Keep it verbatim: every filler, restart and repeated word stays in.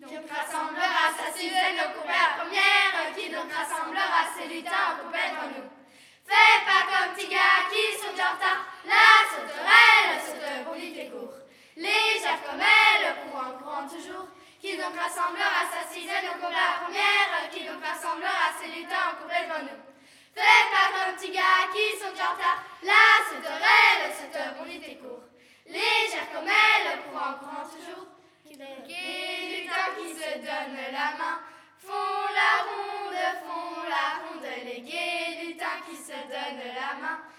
donc rassemblera sa Suzanne au cours la première, qui donc rassemblera ses lutins au cours entre nous. Fais pas comme petit gars qui saute en retard, la sauterelle saute pour tes cours. Légère comme elle, courant, courant toujours, qui donc rassemblera sa Suzanne au cours la première, qui donc rassemblera ses lutins au cours entre nous. Fais pas comme petit gars qui saute en retard, la sauterelle saute pour tes cours. Légère comme elle, courant, courant toujours, les lutins qui se donnent la main font la ronde, font la ronde, les gais lutins qui se donnent la main